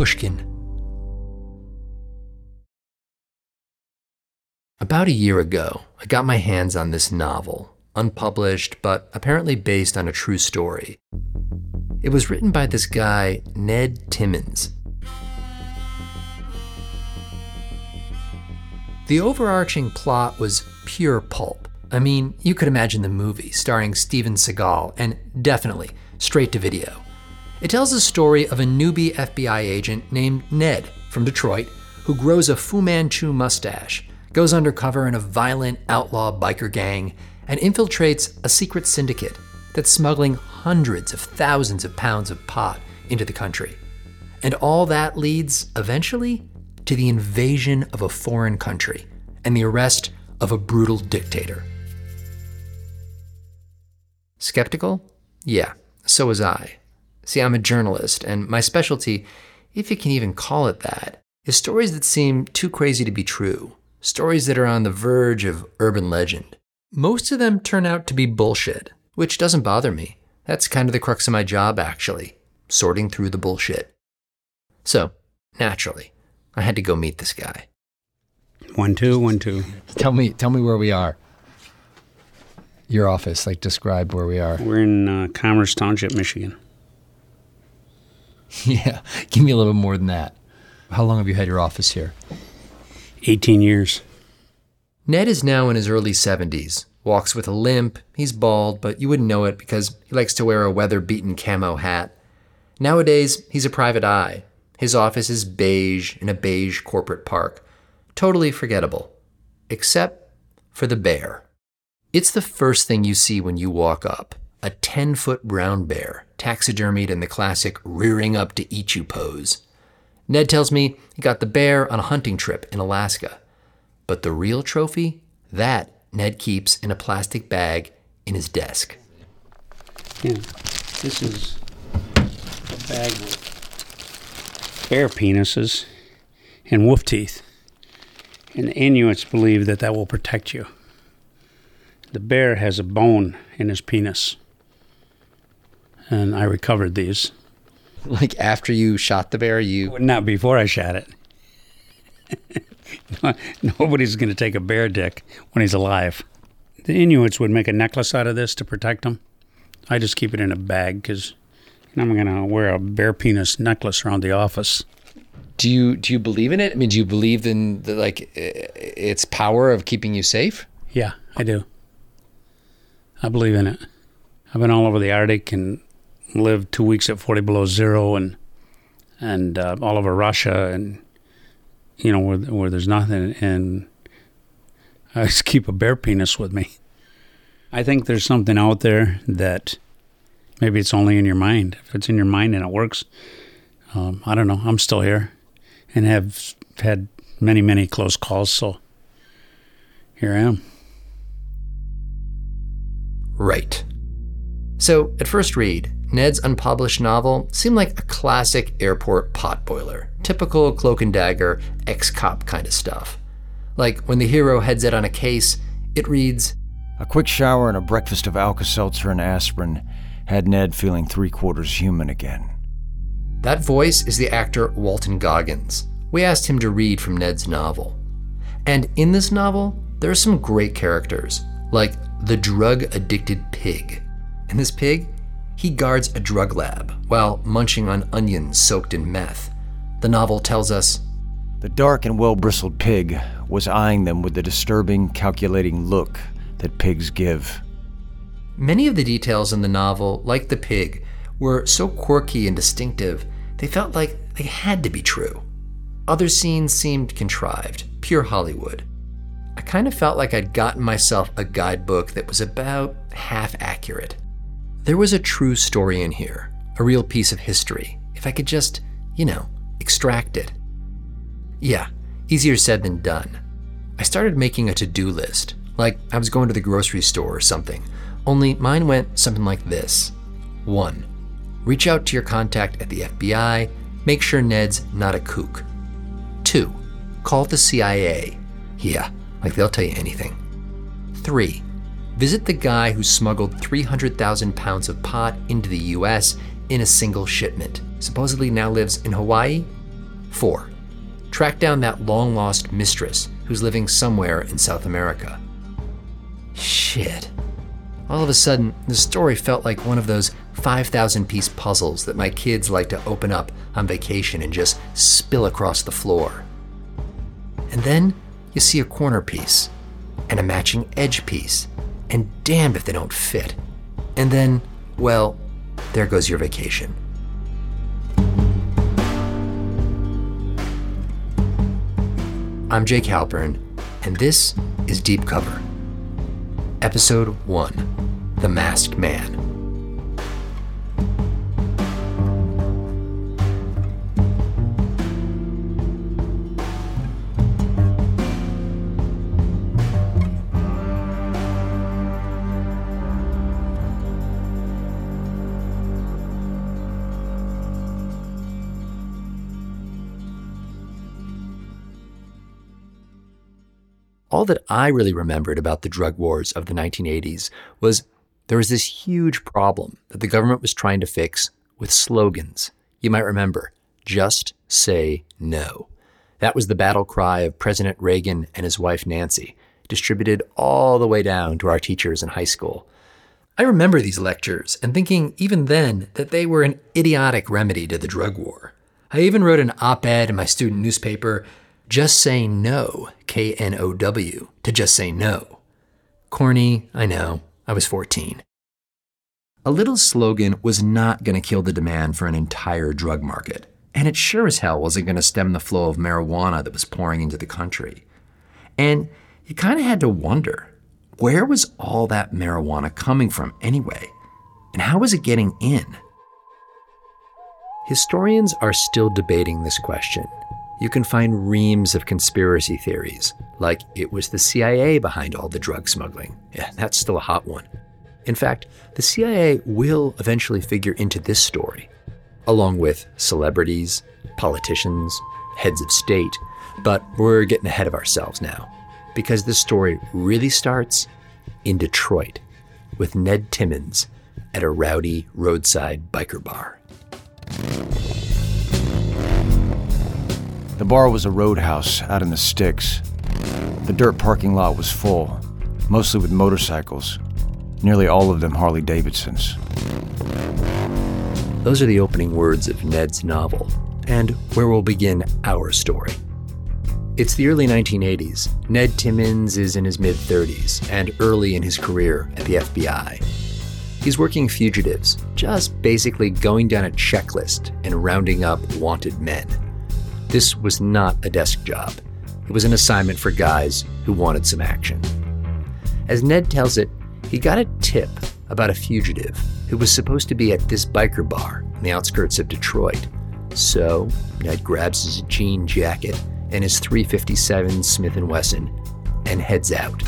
Pushkin. About a year ago, I got my hands on this novel, unpublished, but apparently based on a true story. It was written by this guy, Ned Timmons. The overarching plot was pure pulp. I mean, you could imagine the movie starring Steven Seagal, and definitely straight to video. It tells the story of a newbie FBI agent named Ned from Detroit who grows a Fu Manchu mustache, goes undercover in a violent outlaw biker gang, and infiltrates a secret syndicate that's smuggling hundreds of thousands of pounds of pot into the country. And all that leads, eventually, to the invasion of a foreign country and the arrest of a brutal dictator. Skeptical? Yeah, so was I. See, I'm a journalist, and my specialty, if you can even call it that, is stories that seem too crazy to be true, stories that are on the verge of urban legend. Most of them turn out to be bullshit, which doesn't bother me. That's kind of the crux of my job, actually, sorting through the bullshit. So, naturally, I had to go meet this guy. 1, 2, 1, 2. Tell me where we are. Your office, describe where we are. We're in Commerce Township, Michigan. Yeah, give me a little more than that. How long have you had your office here? 18 years. Ned is now in his early 70s, walks with a limp, he's bald, but you wouldn't know it because he likes to wear a weather-beaten camo hat. Nowadays, he's a private eye. His office is beige in a beige corporate park. Totally forgettable. Except for the bear. It's the first thing you see when you walk up. A 10-foot brown bear, taxidermied in the classic rearing up to eat you pose. Ned tells me he got the bear on a hunting trip in Alaska. But the real trophy, that Ned keeps in a plastic bag in his desk. Yeah, this is a bag with bear penises and wolf teeth. And the Inuits believe that will protect you. The bear has a bone in his penis. And I recovered these. Like after you shot the bear, you... Not before I shot it. Nobody's going to take a bear dick when he's alive. The Inuits would make a necklace out of this to protect them. I just keep it in a bag because I'm going to wear a bear penis necklace around the office. Do you believe in it? I mean, do you believe in its power of keeping you safe? Yeah, I do. I believe in it. I've been all over the Arctic and lived 2 weeks at 40 below zero and all over Russia and where there's nothing, and I just keep a bear penis with me. I think there's something out there that maybe it's only in your mind. If it's in your mind and it works, I don't know. I'm still here and have had many, many close calls, so here I am. Right. So, at first read, Ned's unpublished novel seemed like a classic airport potboiler, typical cloak and dagger, ex-cop kind of stuff. Like when the hero heads out on a case, it reads, "A quick shower and a breakfast of Alka-Seltzer and aspirin had Ned feeling 3/4 human again." That voice is the actor Walton Goggins. We asked him to read from Ned's novel. And in this novel, there are some great characters, like the drug-addicted pig. And this pig, he guards a drug lab while munching on onions soaked in meth. The novel tells us, "The dark and well-bristled pig was eyeing them with the disturbing, calculating look that pigs give." Many of the details in the novel, like the pig, were so quirky and distinctive, they felt like they had to be true. Other scenes seemed contrived, pure Hollywood. I kind of felt like I'd gotten myself a guidebook that was about half accurate. There was a true story in here, a real piece of history, if I could just, extract it. Yeah, easier said than done. I started making a to-do list, like I was going to the grocery store or something, only mine went something like this. 1. Reach out to your contact at the FBI, make sure Ned's not a kook. 2. Call the CIA. Yeah, like they'll tell you anything. 3. Visit the guy who smuggled 300,000 pounds of pot into the US in a single shipment, supposedly now lives in Hawaii. 4. Track down that long-lost mistress who's living somewhere in South America. Shit. All of a sudden, the story felt like one of those 5,000-piece puzzles that my kids like to open up on vacation and just spill across the floor. And then you see a corner piece and a matching edge piece, and damned if they don't fit. And then, well, there goes your vacation. I'm Jake Halpern, and this is Deep Cover. Episode 1, The Masked Man. All that I really remembered about the drug wars of the 1980s was there was this huge problem that the government was trying to fix with slogans. You might remember, just say no. That was the battle cry of President Reagan and his wife Nancy, distributed all the way down to our teachers in high school. I remember these lectures and thinking even then that they were an idiotic remedy to the drug war. I even wrote an op-ed in my student newspaper, Just Say No, K-N-O-W, to just say no. Corny, I know, I was 14. A little slogan was not going to kill the demand for an entire drug market, and it sure as hell wasn't going to stem the flow of marijuana that was pouring into the country. And you kind of had to wonder, where was all that marijuana coming from anyway? And how was it getting in? Historians are still debating this question. You can find reams of conspiracy theories, like it was the CIA behind all the drug smuggling. Yeah, that's still a hot one. In fact, the CIA will eventually figure into this story, along with celebrities, politicians, heads of state, but we're getting ahead of ourselves now, because this story really starts in Detroit with Ned Timmons at a rowdy roadside biker bar. The bar was a roadhouse out in the sticks. The dirt parking lot was full, mostly with motorcycles, nearly all of them Harley-Davidsons. Those are the opening words of Ned's novel, and where we'll begin our story. It's the early 1980s. Ned Timmons is in his mid-30s and early in his career at the FBI. He's working fugitives, just basically going down a checklist and rounding up wanted men. This was not a desk job. It was an assignment for guys who wanted some action. As Ned tells it, he got a tip about a fugitive who was supposed to be at this biker bar on the outskirts of Detroit. So Ned grabs his jean jacket and his .357 Smith & Wesson and heads out.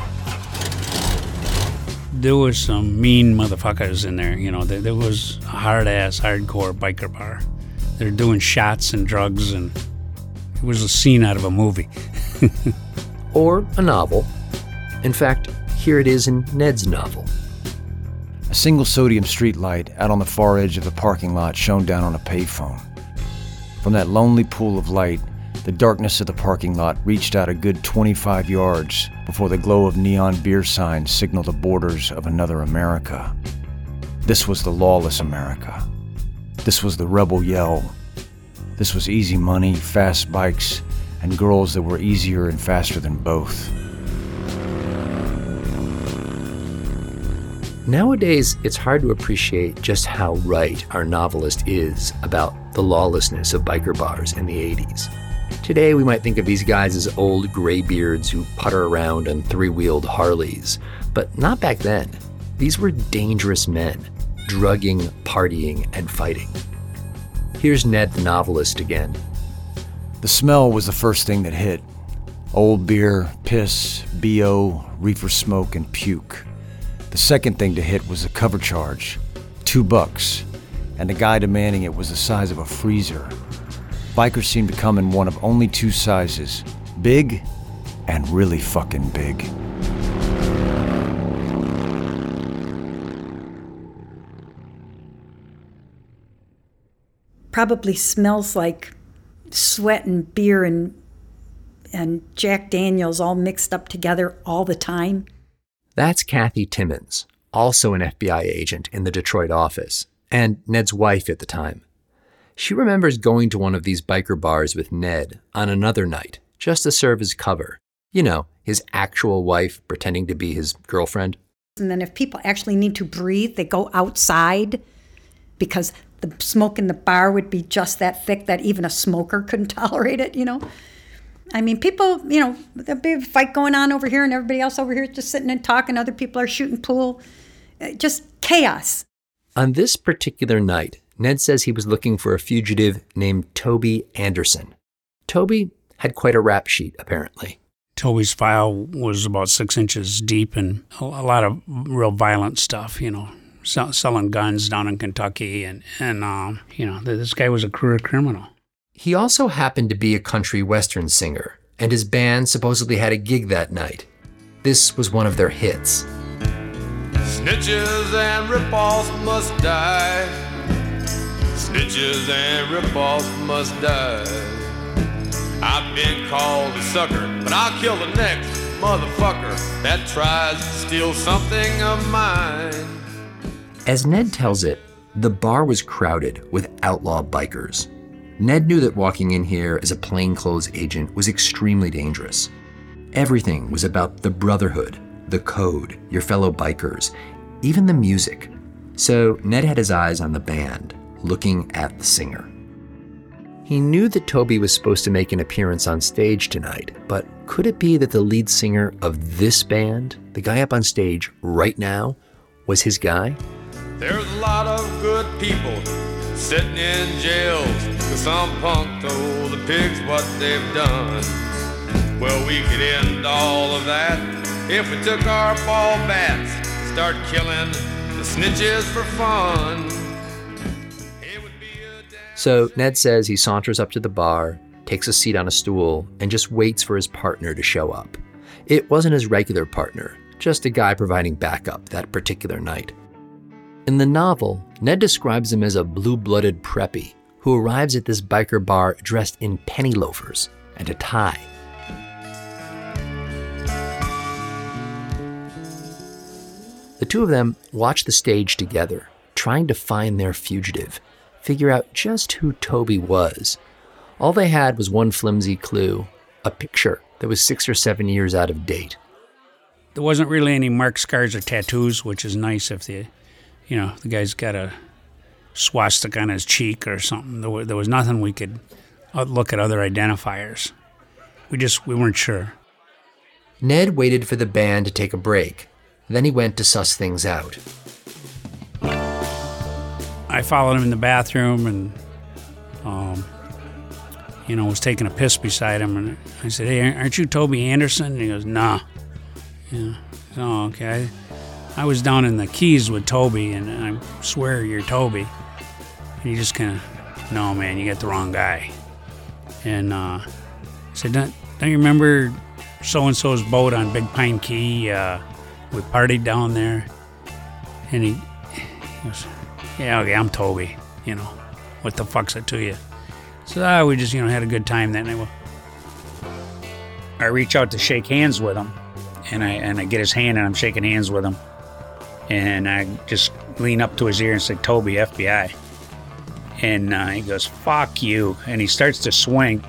There was some mean motherfuckers in there, there was a hard-ass, hardcore biker bar. They're doing shots and drugs, and it was a scene out of a movie. Or a novel. In fact, here it is in Ned's novel. A single sodium streetlight out on the far edge of the parking lot shone down on a payphone. From that lonely pool of light, the darkness of the parking lot reached out a good 25 yards before the glow of neon beer signs signaled the borders of another America. This was the lawless America. This was the rebel yell. This was easy money, fast bikes, and girls that were easier and faster than both. Nowadays, it's hard to appreciate just how right our novelist is about the lawlessness of biker bars in the 80s. Today, we might think of these guys as old graybeards who putter around on three-wheeled Harleys, but not back then. These were dangerous men, drugging, partying, and fighting. Here's Ned the novelist again. The smell was the first thing that hit. Old beer, piss, BO, reefer smoke, and puke. The second thing to hit was the cover charge, $2, and the guy demanding it was the size of a freezer. Bikers seemed to come in one of only two sizes, big and really fucking big. Probably smells like sweat and beer and Jack Daniels all mixed up together all the time. That's Kathy Timmons, also an FBI agent in the Detroit office, and Ned's wife at the time. She remembers going to one of these biker bars with Ned on another night, just to serve as cover. You know, his actual wife pretending to be his girlfriend. And then if people actually need to breathe, they go outside because the smoke in the bar would be just that thick that even a smoker couldn't tolerate it, you know. I mean, people, you know, there'd be a fight going on over here and everybody else over here just sitting and talking. Other people are shooting pool. Just chaos. On this particular night, Ned says he was looking for a fugitive named Toby Anderson. Toby had quite a rap sheet, apparently. Toby's file was about 6 inches deep and a lot of real violent stuff, you know, selling guns down in Kentucky. And you know, this guy was a career criminal. He also happened to be a country western singer, and his band supposedly had a gig that night. This was one of their hits. Snitches and rip-offs must die. Snitches and rip-offs must die. I've been called a sucker, but I'll kill the next motherfucker that tries to steal something of mine. As Ned tells it, the bar was crowded with outlaw bikers. Ned knew that walking in here as a plainclothes agent was extremely dangerous. Everything was about the brotherhood, the code, your fellow bikers, even the music. So Ned had his eyes on the band, looking at the singer. He knew that Toby was supposed to make an appearance on stage tonight, but could it be that the lead singer of this band, the guy up on stage right now, was his guy? There's a lot of good people sitting in jails, 'cause some punk told the pigs what they've done. Well, we could end all of that if we took our ball bats, start killing the snitches for fun. So Ned says he saunters up to the bar, takes a seat on a stool, and just waits for his partner to show up. It wasn't his regular partner, just a guy providing backup that particular night. In the novel, Ned describes him as a blue-blooded preppy who arrives at this biker bar dressed in penny loafers and a tie. The two of them watch the stage together, trying to find their fugitive, figure out just who Toby was. All they had was one flimsy clue, a picture that was 6 or 7 years out of date. There wasn't really any mark scars or tattoos, which is nice if the guy's got a swastika on his cheek or something. There was nothing we could look at other identifiers. We weren't sure. Ned waited for the band to take a break. Then he went to suss things out. I followed him in the bathroom and, was taking a piss beside him. And I said, "Hey, aren't you Toby Anderson?" And he goes, "Nah." Yeah. Oh, okay. I was down in the Keys with Toby, and I swear you're Toby. And he just kind of, "No, man, you got the wrong guy." And I said, don't you remember so-and-so's boat on Big Pine Key? We partied down there. And he goes, "Yeah, okay, I'm Toby. What the fuck's it to you?" So we just, had a good time that night. Well, I reach out to shake hands with him, and I get his hand, and I'm shaking hands with him. And I just lean up to his ear and say, "Toby, FBI." And he goes, "Fuck you." And he starts to swing.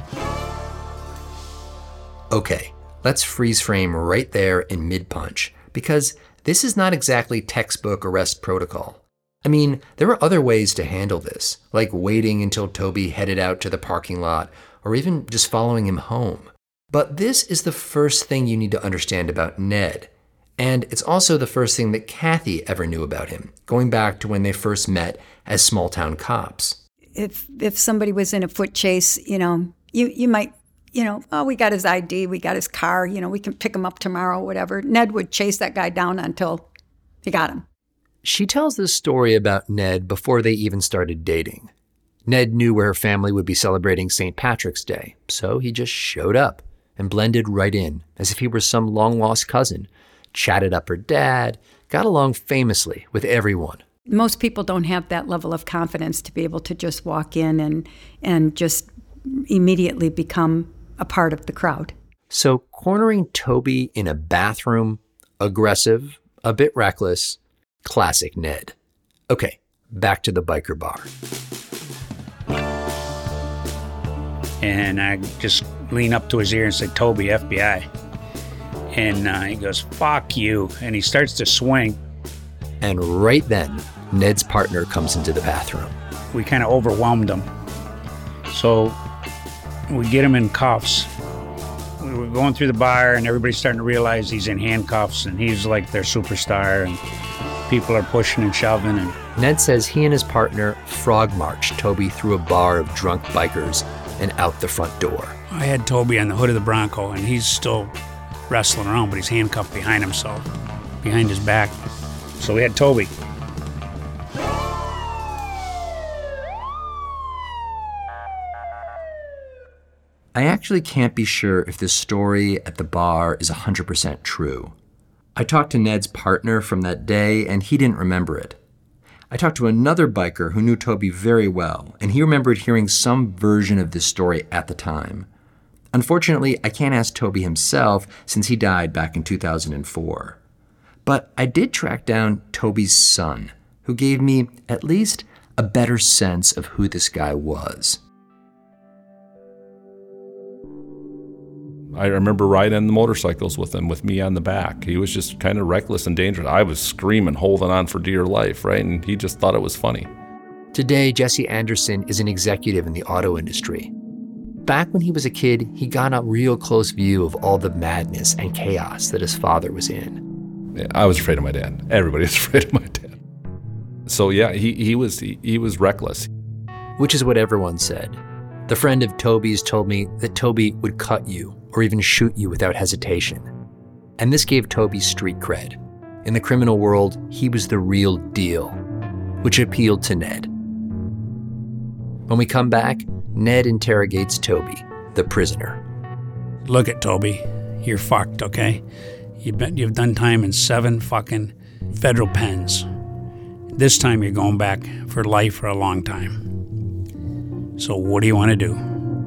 Okay, let's freeze frame right there in mid-punch, because this is not exactly textbook arrest protocol. I mean, there were other ways to handle this, like waiting until Toby headed out to the parking lot, or even just following him home. But this is the first thing you need to understand about Ned. And it's also the first thing that Kathy ever knew about him, going back to when they first met as small-town cops. If somebody was in a foot chase, you might, "Oh, we got his ID, we got his car, we can pick him up tomorrow," whatever. Ned would chase that guy down until he got him. She tells this story about Ned before they even started dating. Ned knew where her family would be celebrating St. Patrick's Day, so he just showed up and blended right in, as if he were some long-lost cousin, chatted up her dad, got along famously with everyone. Most people don't have that level of confidence to be able to just walk in and just immediately become a part of the crowd. So cornering Toby in a bathroom, aggressive, a bit reckless, classic Ned. Okay, back to the biker bar. And I just lean up to his ear and say, "Toby, FBI." And he goes, "Fuck you." And he starts to swing. And right then, Ned's partner comes into the bathroom. We kind of overwhelmed him. So we get him in cuffs. We were going through the bar and everybody's starting to realize he's in handcuffs and he's like their superstar and people are pushing and shoving. And Ned says he and his partner frog marched Toby through a bar of drunk bikers and out the front door. I had Toby on the hood of the Bronco and he's still wrestling around, but he's handcuffed behind himself, behind his back. So we had Toby. I actually can't be sure if this story at the bar is 100% true. I talked to Ned's partner from that day, and he didn't remember it. I talked to another biker who knew Toby very well, and he remembered hearing some version of this story at the time. Unfortunately, I can't ask Toby himself since he died back in 2004. But I did track down Toby's son, who gave me at least a better sense of who this guy was. I remember riding the motorcycles with him, with me on the back. He was just kind of reckless and dangerous. I was screaming, holding on for dear life, right? And he just thought it was funny. Today, Jesse Anderson is an executive in the auto industry. Back when he was a kid, he got a real close view of all the madness and chaos that his father was in. Yeah, I was afraid of my dad. Everybody was afraid of my dad. So yeah, he was reckless. Which is what everyone said. The friend of Toby's told me that Toby would cut you or even shoot you without hesitation. And this gave Toby street cred. In the criminal world, he was the real deal, which appealed to Ned. When we come back, Ned interrogates Toby, the prisoner. Look at Toby, you're fucked, okay? You've done time in 7 fucking federal pens. This time you're going back for life for a long time. So what do you want to do?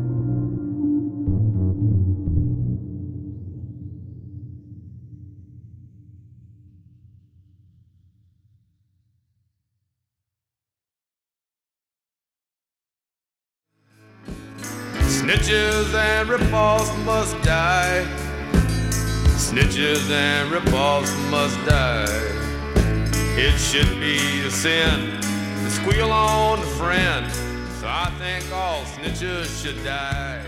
Snitches and rip-offs must die. Snitches and rip-offs must die. It should be a sin to squeal on a friend. So I think all snitches should die.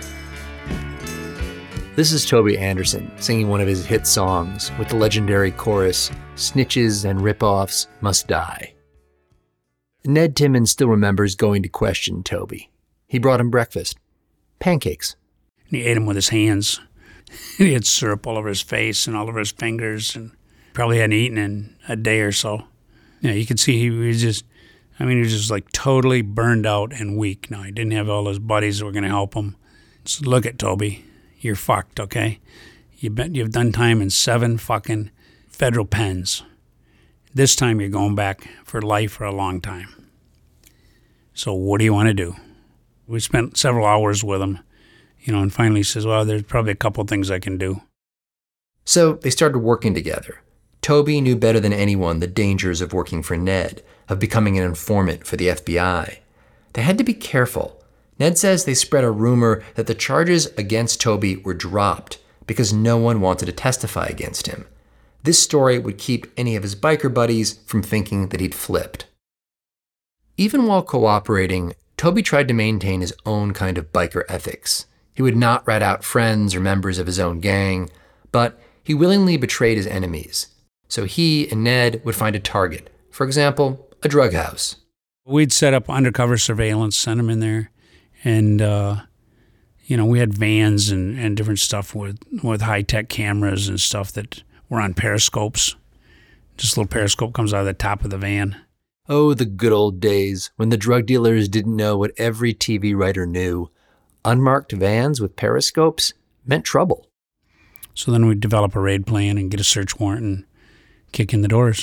This is Toby Anderson singing one of his hit songs with the legendary chorus, "Snitches and rip-offs must die." Ned Timmons still remembers going to question Toby. He brought him breakfast. Pancakes. And he ate them with his hands. He had syrup all over his face and all over his fingers, and probably hadn't eaten in a day or so. Yeah, you could see he was just like totally burned out and weak. Now, he didn't have all his buddies that were going to help him. So look at Toby, you're fucked, okay? You've done time in 7 fucking federal pens. This time you're going back for life for a long time. So what do you want to do? We spent several hours with him, and finally he says, well, there's probably a couple things I can do. So they started working together. Toby knew better than anyone the dangers of working for Ned, of becoming an informant for the FBI. They had to be careful. Ned says they spread a rumor that the charges against Toby were dropped because no one wanted to testify against him. This story would keep any of his biker buddies from thinking that he'd flipped. Even while cooperating, Toby tried to maintain his own kind of biker ethics. He would not rat out friends or members of his own gang, but he willingly betrayed his enemies. So he and Ned would find a target, for example, a drug house. We'd set up undercover surveillance, send them in there, and we had vans and different stuff with high-tech cameras and stuff that were on periscopes. Just a little periscope comes out of the top of the van. Oh, the good old days when the drug dealers didn't know what every TV writer knew. Unmarked vans with periscopes meant trouble. So then we'd develop a raid plan and get a search warrant and kick in the doors.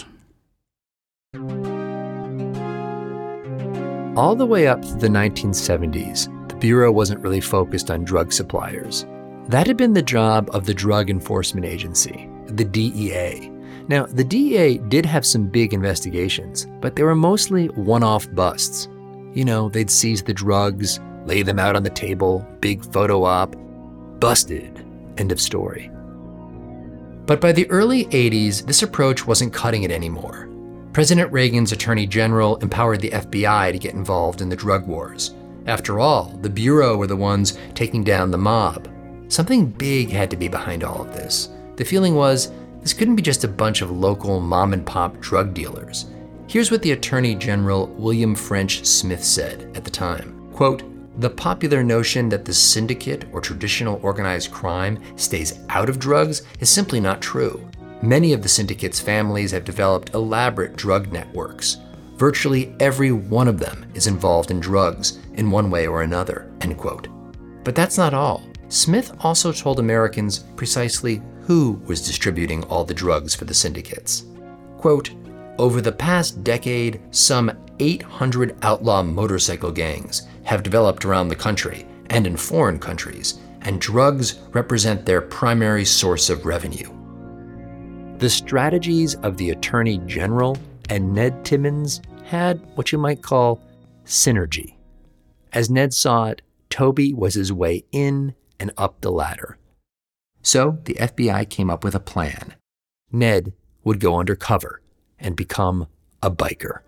All the way up to the 1970s, the Bureau wasn't really focused on drug suppliers. That had been the job of the Drug Enforcement Agency, the DEA. Now, the DEA did have some big investigations, but they were mostly one-off busts. You know, they'd seize the drugs, lay them out on the table, big photo op, busted, end of story. But by the early 80s, this approach wasn't cutting it anymore. President Reagan's Attorney General empowered the FBI to get involved in the drug wars. After all, the Bureau were the ones taking down the mob. Something big had to be behind all of this. The feeling was, this couldn't be just a bunch of local mom-and-pop drug dealers. Here's what the Attorney General William French Smith said at the time. Quote, "The popular notion that the syndicate or traditional organized crime stays out of drugs is simply not true. Many of the syndicate's families have developed elaborate drug networks. Virtually every one of them is involved in drugs in one way or another," end quote. But that's not all. Smith also told Americans precisely who was distributing all the drugs for the syndicates. Quote, "Over the past decade, some 800 outlaw motorcycle gangs have developed around the country and in foreign countries, and drugs represent their primary source of revenue." The strategies of the Attorney General and Ned Timmons had what you might call synergy. As Ned saw it, Toby was his way in and up the ladder. So the FBI came up with a plan. Ned would go undercover and become a biker.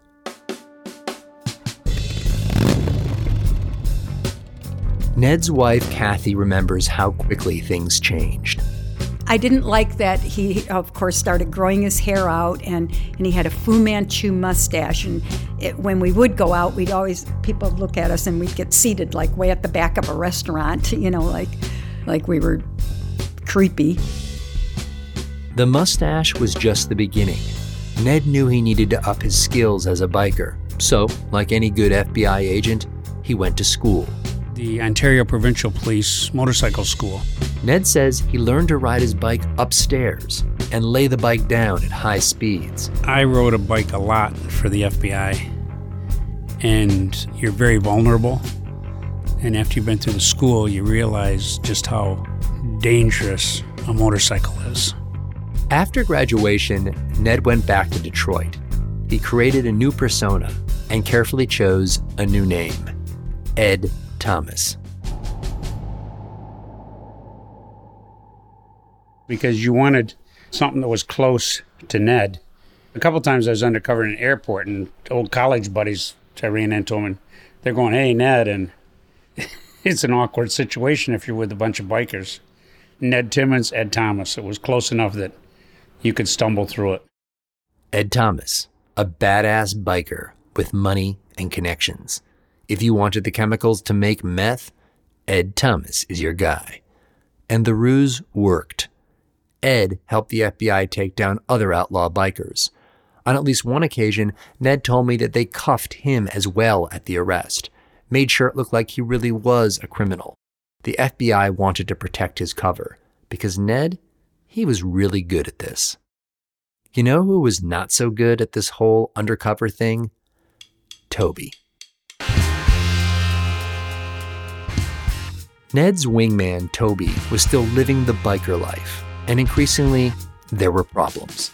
Ned's wife, Kathy, remembers how quickly things changed. I didn't like that he, of course, started growing his hair out, and he had a Fu Manchu mustache. And when we would go out, people would look at us and we'd get seated like way at the back of a restaurant, you know, like we were creepy. The mustache was just the beginning. Ned knew he needed to up his skills as a biker. So, like any good FBI agent, he went to school. The Ontario Provincial Police Motorcycle School. Ned says he learned to ride his bike upstairs and lay the bike down at high speeds. I rode a bike a lot for the FBI, and you're very vulnerable. And after you've been through the school, you realize just how dangerous a motorcycle is. After graduation, Ned went back to Detroit. He created a new persona and carefully chose a new name, Ed Thomas. Because you wanted something that was close to Ned. A couple times I was undercover in an airport, and old college buddies, I ran into them, and they're going, "Hey, Ned," and it's an awkward situation if you're with a bunch of bikers. Ned Timmons, Ed Thomas. It was close enough that you could stumble through it. Ed Thomas, a badass biker with money and connections. If you wanted the chemicals to make meth, Ed Thomas is your guy. And the ruse worked. Ed helped the FBI take down other outlaw bikers. On at least one occasion, Ned told me that they cuffed him as well at the arrest, made sure it looked like he really was a criminal. The FBI wanted to protect his cover, because Ned, he was really good at this. You know who was not so good at this whole undercover thing? Toby. Ned's wingman, Toby, was still living the biker life, and increasingly, there were problems.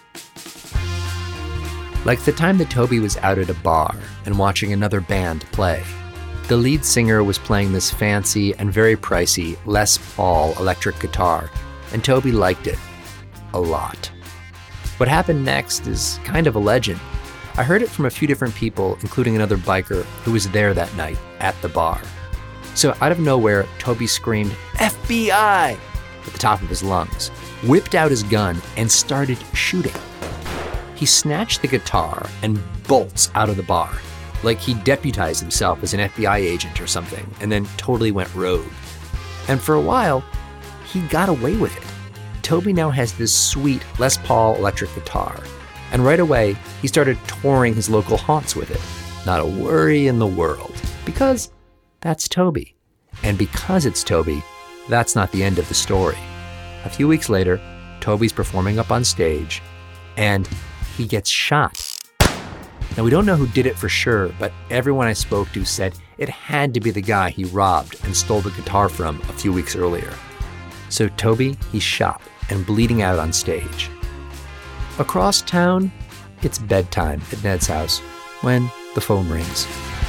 Like the time that Toby was out at a bar and watching another band play. The lead singer was playing this fancy and very pricey Les Paul electric guitar, and Toby liked it a lot. What happened next is kind of a legend. I heard it from a few different people, including another biker who was there that night at the bar. So out of nowhere, Toby screamed, "FBI!" at the top of his lungs, whipped out his gun, and started shooting. He snatched the guitar and bolts out of the bar, like he deputized himself as an FBI agent or something, and then totally went rogue. And for a while, he got away with it. Toby now has this sweet Les Paul electric guitar, and right away, he started touring his local haunts with it. Not a worry in the world, because that's Toby. And because it's Toby, that's not the end of the story. A few weeks later, Toby's performing up on stage, and he gets shot. Now, we don't know who did it for sure, but everyone I spoke to said It had to be the guy he robbed and stole the guitar from a few weeks earlier. So Toby, he's shot and bleeding out on stage. Across town, it's bedtime at Ned's house when the phone rings.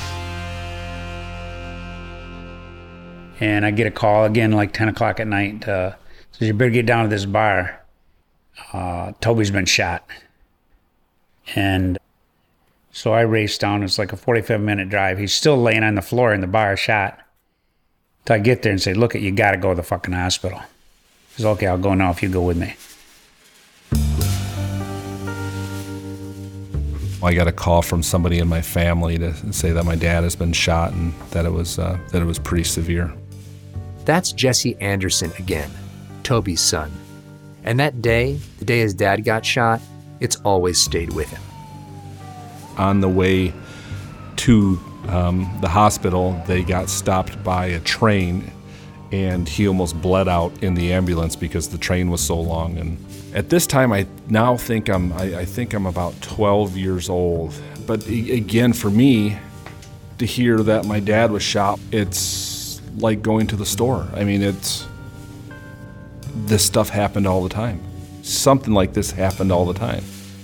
And I get a call again like 10 o'clock at night. Says, you better get down to this bar. Toby's been shot. And so I race down. It's like a 45-minute drive. He's still laying on the floor in the bar, shot. So I get there and say, look, you got to go to the fucking hospital. He says, okay, I'll go now if you go with me. I got a call from somebody in my family to say that my dad has been shot and that it was pretty severe. That's Jesse Anderson again, Toby's son. And that day, the day his dad got shot, it's always stayed with him. On the way to the hospital, they got stopped by a train, and he almost bled out in the ambulance because the train was so long. And at this time, I think I'm about 12 years old. But again, for me, to hear that my dad was shot, it's like going to the store. I mean, this stuff happened all the time. Something like this happened all the time.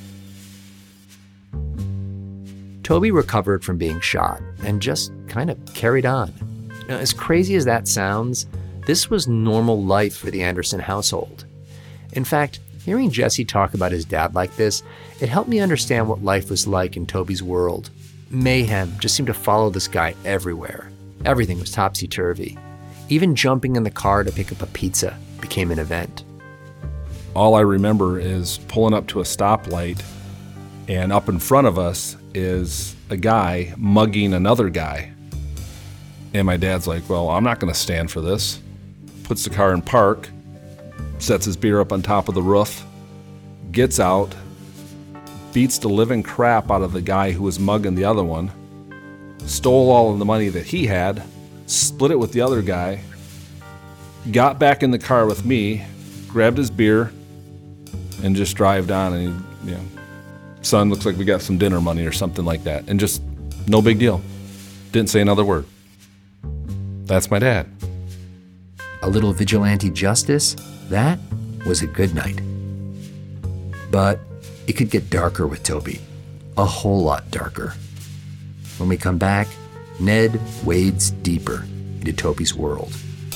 Toby recovered from being shot and just kind of carried on. Now, as crazy as that sounds, this was normal life for the Anderson household. In fact, hearing Jesse talk about his dad like this, it helped me understand what life was like in Toby's world. Mayhem just seemed to follow this guy everywhere. Everything was topsy-turvy. Even jumping in the car to pick up a pizza became an event. All I remember is pulling up to a stoplight, and up in front of us is a guy mugging another guy. And my dad's like, well, I'm not going to stand for this. Puts the car in park, sets his beer up on top of the roof, gets out, beats the living crap out of the guy who was mugging the other one, stole all of the money that he had, split it with the other guy, got back in the car with me, grabbed his beer, and just drove on. And he, son, looks like we got some dinner money or something like that. And just no big deal. Didn't say another word. That's my dad. A little vigilante justice, that was a good night. But it could get darker with Toby, a whole lot darker. When we come back, Ned wades deeper into Toby's world.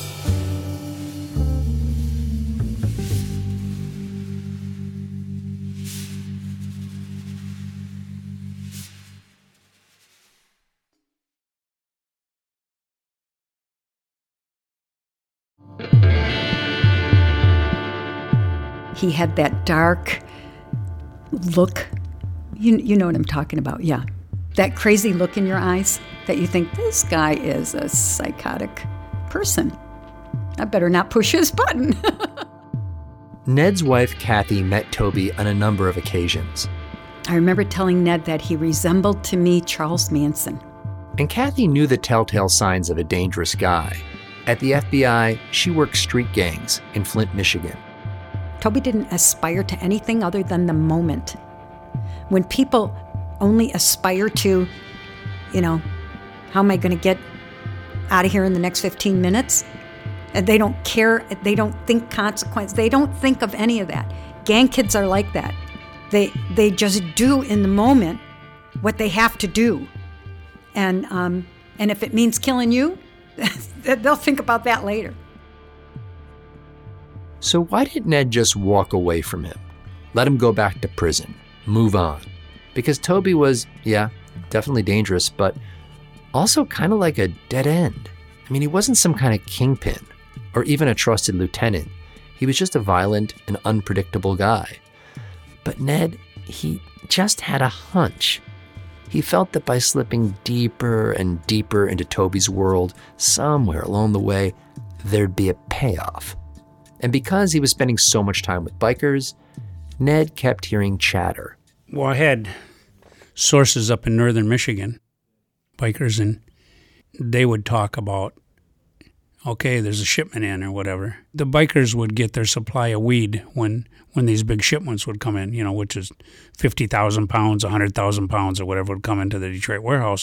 He had that dark look. You know what I'm talking about, yeah. That crazy look in your eyes that you think, this guy is a psychotic person. I better not push his button. Ned's wife, Kathy, met Toby on a number of occasions. I remember telling Ned that he resembled to me Charles Manson. And Kathy knew the telltale signs of a dangerous guy. At the FBI, she worked street gangs in Flint, Michigan. Toby didn't aspire to anything other than the moment. When people only aspire to, how am I going to get out of here in the next 15 minutes? And they don't care, they don't think consequence, they don't think of any of that. Gang kids are like that. They just do in the moment what they have to do. And if it means killing you, they'll think about that later. So why did Ned just walk away from him? Let him go back to prison, move on? Because Toby was, definitely dangerous, but also kind of like a dead end. I mean, he wasn't some kind of kingpin or even a trusted lieutenant. He was just a violent and unpredictable guy. But Ned, he just had a hunch. He felt that by slipping deeper and deeper into Toby's world, somewhere along the way, there'd be a payoff. And because he was spending so much time with bikers, Ned kept hearing chatter. Well, I had sources up in northern Michigan, bikers, and they would talk about, okay, there's a shipment in or whatever. The bikers would get their supply of weed when these big shipments would come in, which is 50,000 pounds, 100,000 pounds or whatever would come into the Detroit warehouse.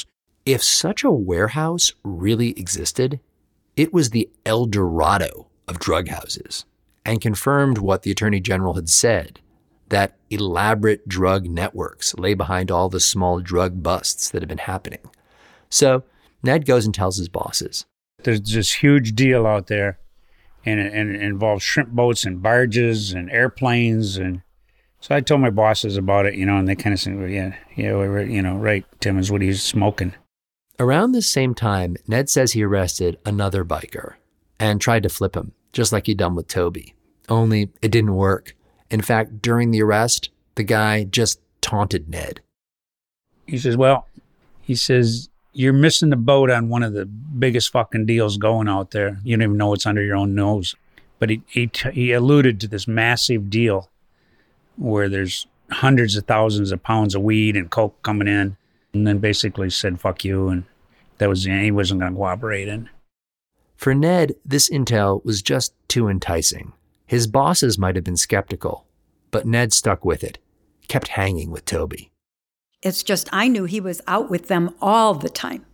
If such a warehouse really existed, it was the El Dorado of drug houses, and confirmed what the Attorney General had said, that elaborate drug networks lay behind all the small drug busts that had been happening. So Ned goes and tells his bosses. There's this huge deal out there, and it involves shrimp boats and barges and airplanes. And so I told my bosses about it, and they kind of said, well, yeah, right, Timmons, what are you smoking? Around this same time, Ned says he arrested another biker and tried to flip him, just like he'd done with Toby. Only it didn't work. In fact, during the arrest, the guy just taunted Ned. He says, you're missing the boat on one of the biggest fucking deals going out there. You don't even know what's under your own nose. But he alluded to this massive deal where there's hundreds of thousands of pounds of weed and coke coming in, and then basically said, fuck you, and that was he wasn't going to cooperate in. For Ned, this intel was just too enticing. His bosses might have been skeptical, but Ned stuck with it, kept hanging with Toby. It's just I knew he was out with them all the time.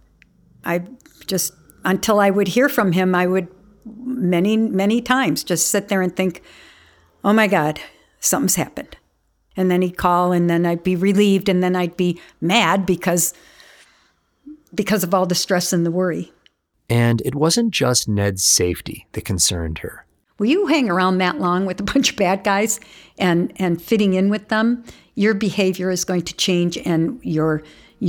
Until I would hear from him, I would many, many times just sit there and think, oh my God, something's happened. And then he'd call, and then I'd be relieved, and then I'd be mad because of all the stress and the worry. And it wasn't just Ned's safety that concerned her. Will you hang around that long with a bunch of bad guys and fitting in with them? Your behavior is going to change, and your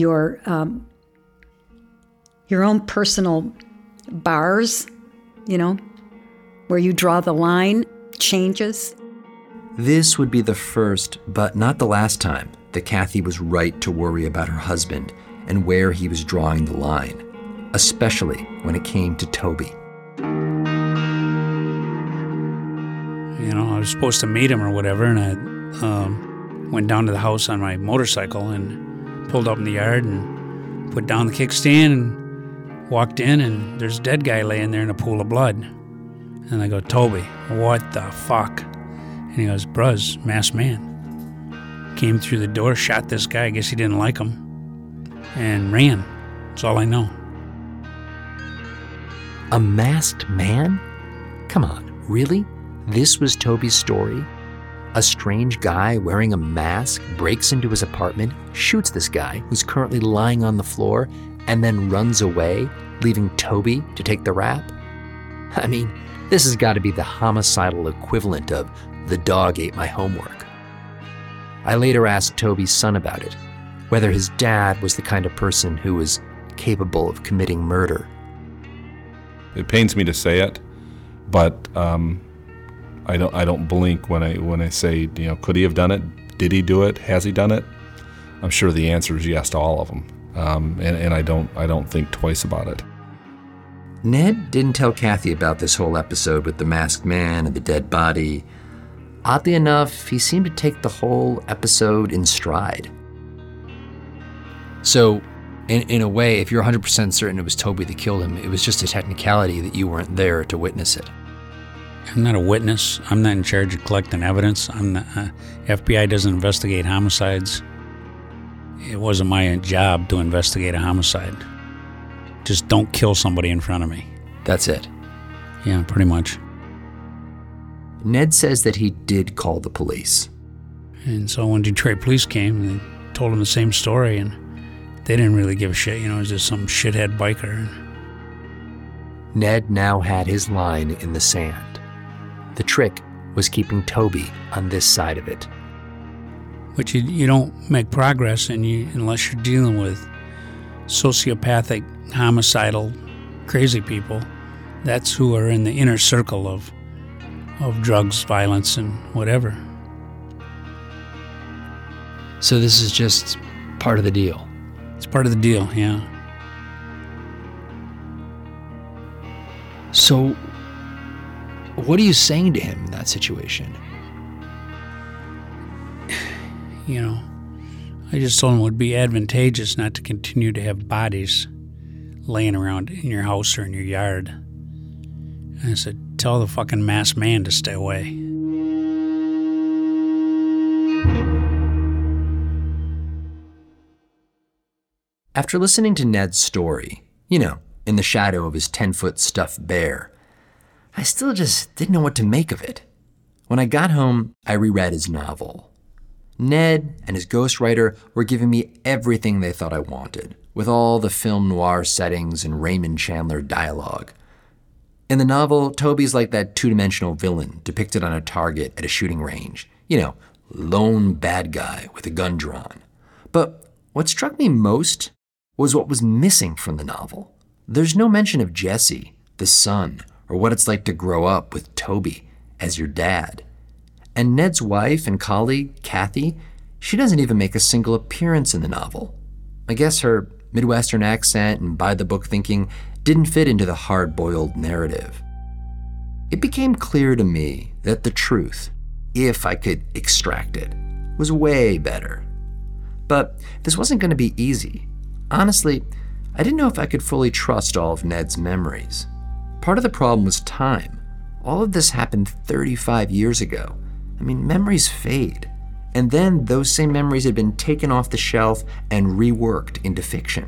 own personal bars, where you draw the line, changes. This would be the first, but not the last time, that Kathy was right to worry about her husband and where he was drawing the line, especially when it came to Toby. I was supposed to meet him or whatever, and I went down to the house on my motorcycle and pulled up in the yard and put down the kickstand and walked in, and there's a dead guy laying there in a pool of blood. And I go, Toby, what the fuck? And he goes, Bruz, masked man. Came through the door, shot this guy, I guess he didn't like him, and ran. That's all I know. A masked man? Come on, really? This was Toby's story? A strange guy wearing a mask breaks into his apartment, shoots this guy who's currently lying on the floor, and then runs away, leaving Toby to take the rap? I mean, this has got to be the homicidal equivalent of the dog ate my homework. I later asked Toby's son about it, whether his dad was the kind of person who was capable of committing murder. It pains me to say it, but I don't blink when I say, could he have done it? Did he do it? Has he done it? I'm sure the answer is yes to all of them, and I don't think twice about it. Ned didn't tell Kathy about this whole episode with the masked man and the dead body. Oddly enough, he seemed to take the whole episode in stride. So, in a way, if you're 100% certain it was Toby that killed him, it was just a technicality that you weren't there to witness it. I'm not a witness. I'm not in charge of collecting evidence. FBI doesn't investigate homicides. It wasn't my job to investigate a homicide. Just don't kill somebody in front of me. That's it. Yeah, pretty much. Ned says that he did call the police. And so when Detroit police came, they told him the same story, and they didn't really give a shit. It was just some shithead biker. Ned now had his line in the sand. The trick was keeping Toby on this side of it. But you don't make progress unless you're dealing with sociopathic, homicidal, crazy people. That's who are in the inner circle of drugs, violence, and whatever. So this is just part of the deal? It's part of the deal, yeah. So, what are you saying to him in that situation? I just told him it would be advantageous not to continue to have bodies laying around in your house or in your yard. And I said, tell the fucking masked man to stay away. After listening to Ned's story, in the shadow of his 10-foot stuffed bear, I still just didn't know what to make of it. When I got home, I reread his novel. Ned and his ghostwriter were giving me everything they thought I wanted, with all the film noir settings and Raymond Chandler dialogue. In the novel, Toby's like that two-dimensional villain depicted on a target at a shooting range. Lone bad guy with a gun drawn. But what struck me most was what was missing from the novel. There's no mention of Jesse, the son, or what it's like to grow up with Toby as your dad. And Ned's wife and colleague, Kathy, she doesn't even make a single appearance in the novel. I guess her Midwestern accent and by-the-book thinking didn't fit into the hard-boiled narrative. It became clear to me that the truth, if I could extract it, was way better. But this wasn't going to be easy. Honestly, I didn't know if I could fully trust all of Ned's memories. Part of the problem was time. All of this happened 35 years ago. Memories fade. And then those same memories had been taken off the shelf and reworked into fiction.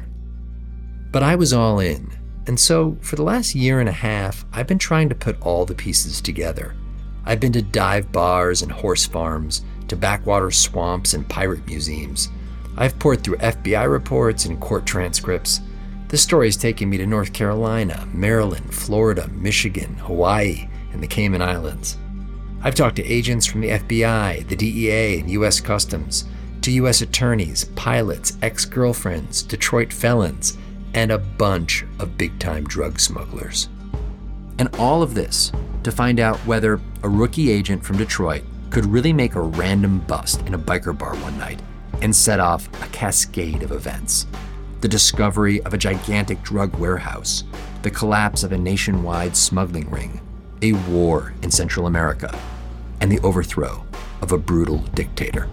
But I was all in. And so for the last year and a half, I've been trying to put all the pieces together. I've been to dive bars and horse farms, to backwater swamps and pirate museums. I've poured through FBI reports and court transcripts. This story's taken me to North Carolina, Maryland, Florida, Michigan, Hawaii, and the Cayman Islands. I've talked to agents from the FBI, the DEA, and U.S. Customs, to U.S. attorneys, pilots, ex-girlfriends, Detroit felons, and a bunch of big-time drug smugglers. And all of this to find out whether a rookie agent from Detroit could really make a random bust in a biker bar one night and set off a cascade of events. The discovery of a gigantic drug warehouse, the collapse of a nationwide smuggling ring, a war in Central America, and the overthrow of a brutal dictator.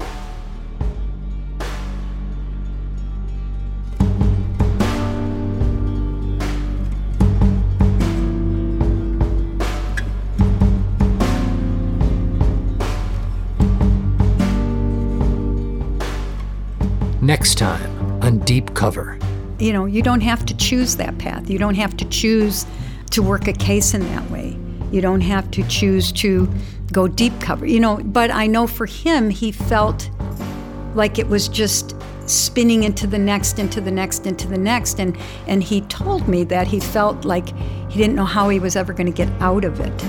Next time on Deep Cover. You don't have to choose that path. You don't have to choose to work a case in that way. You don't have to choose to go deep cover. But I know for him, he felt like it was just spinning into the next, into the next, into the next. And he told me that he felt like he didn't know how he was ever going to get out of it.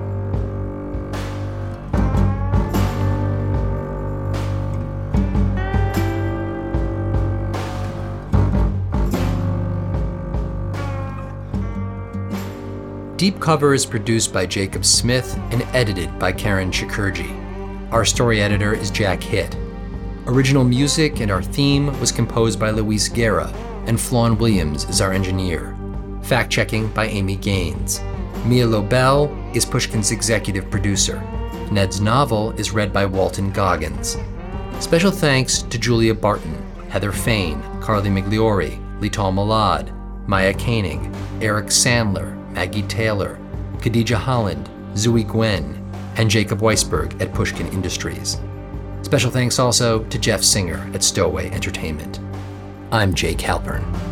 Deep Cover is produced by Jacob Smith and edited by Karen Shakurji. Our story editor is Jack Hitt. Original music and our theme was composed by Luis Guerra, and Flawn Williams is our engineer. Fact-checking by Amy Gaines. Mia Lobel is Pushkin's executive producer. Ned's novel is read by Walton Goggins. Special thanks to Julia Barton, Heather Fain, Carly Migliori, Lital Malad, Maya Koenig, Eric Sandler, Maggie Taylor, Khadija Holland, Zooey Gwen, and Jacob Weisberg at Pushkin Industries. Special thanks also to Jeff Singer at Stowaway Entertainment. I'm Jake Halpern.